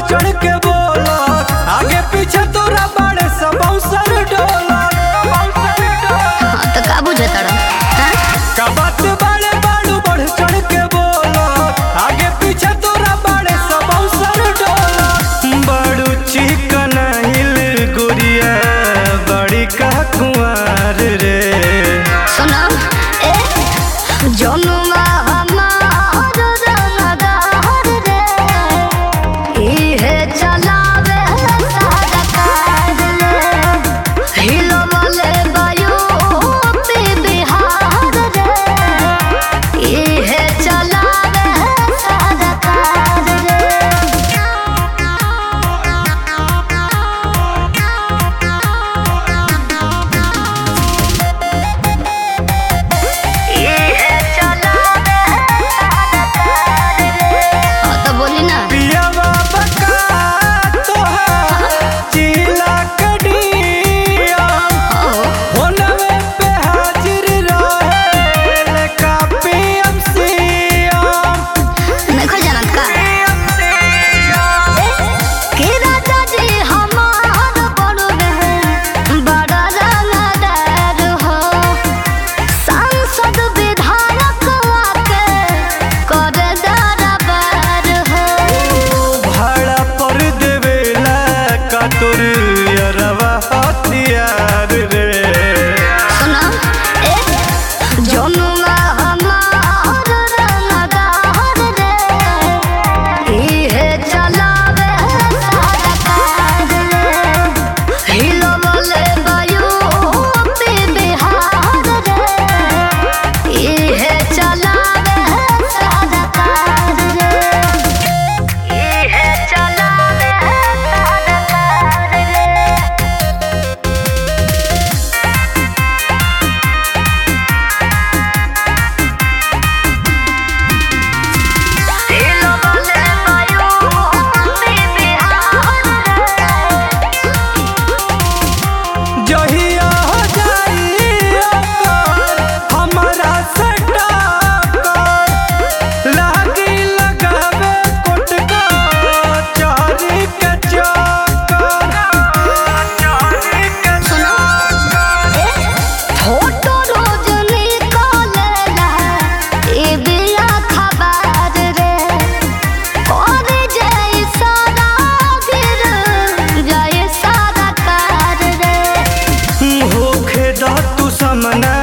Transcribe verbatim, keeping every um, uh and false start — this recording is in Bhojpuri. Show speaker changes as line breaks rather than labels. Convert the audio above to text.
चढ़ के बोला आगे पीछे तोरा बड़े सब अवसर डोला।
हाँ तो का बुझे तड़ा
का बात बड़े बाड़ू बढ़ चढ़ के बोला आगे पीछे तोरा बड़े सब अवसर डोला। बड़ू चिकन हिल गुड़िया बड़ी का कुंवर रे
सुना ए जनुआ हमार रंगदार रे इहे चलावे सारा कार रे हिलवले बायू पे बिहार रे इहे चलावे सारा कार रे बोली ना
पियावा बका तोहार चिला कडिया होनवे पे हाजिर रहे का पीएमसीएम
नहीं जानत का के राजा जी हमार बड़ो बहन बड़ा रंगदार हो सांसद विधायक आके कर दरबार हो
भाड़ा पर देवेला का तोर यरवा हथियार रे
सुना ए जनुआ हमार रंगदार रे इहे चलावे सारा कार रे हिलवले बायू पे बिहार रे इहे चलावे सारा कार रे इहे चलावे सारा कार रे हिलवले बायू पे बिहार
जहिया हो जाई ओकर हमरा से टक्कर लागी लगावे कोटका चारी के चक्कर चारी के
सुनो ए फोटो रोज निकालेला ए बिया खबर रे और जय सारा गिर जय सारा कार रे
होखे दा तू समना